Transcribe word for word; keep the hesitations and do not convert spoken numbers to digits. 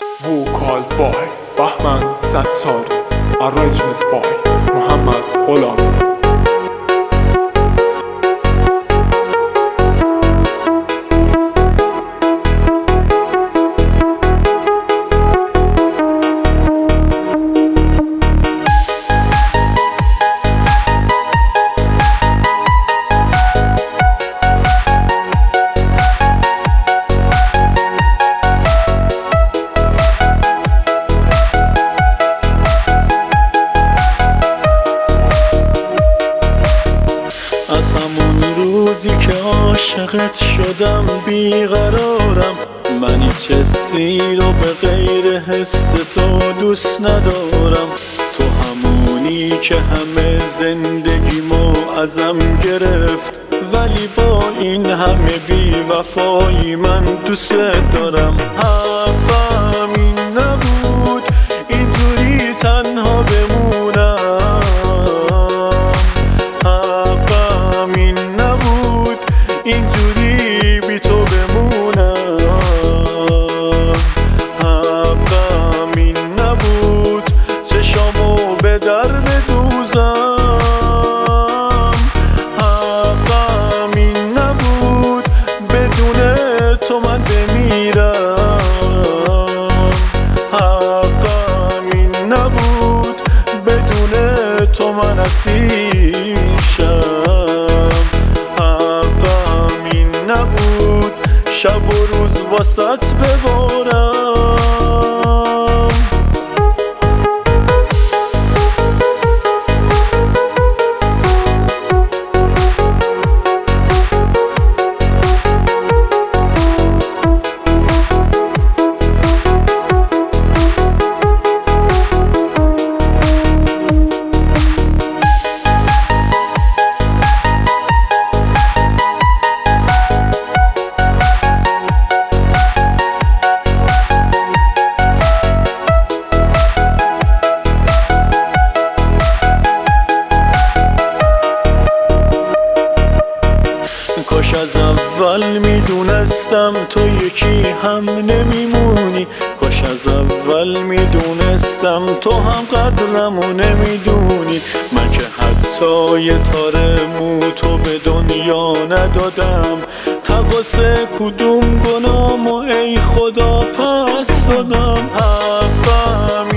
Vocal boy Bahman Sattar. Arrangement by Muhammad Gholami. روزی که عاشقت شدم بیقرارم، من هیچ حسی رو به غیر حس تو دوست ندارم. تو همونی که همه زندگیمو ازم گرفت، ولی با این همه بی وفایی من دوست دارم. حقم این نبود اینجوری تنها بمونم، اینجوری بی تو بمونم. حقم این نبود چشامو به در بدوزم، حقم این نبود بدون تو من بمیرم. حقم این نبود بدون تو من اسیرشم. نبود شب و روز واسط ببارم. کاش از اول میدونستم تو یکی هم نمیمونی، کاش از اول میدونستم تو هم قدرمو نمیدونی. من که حتی یه تار مو تو به دنیا ندادم، تقاس کدوم گناهمو ای خدا پس دادم. حقم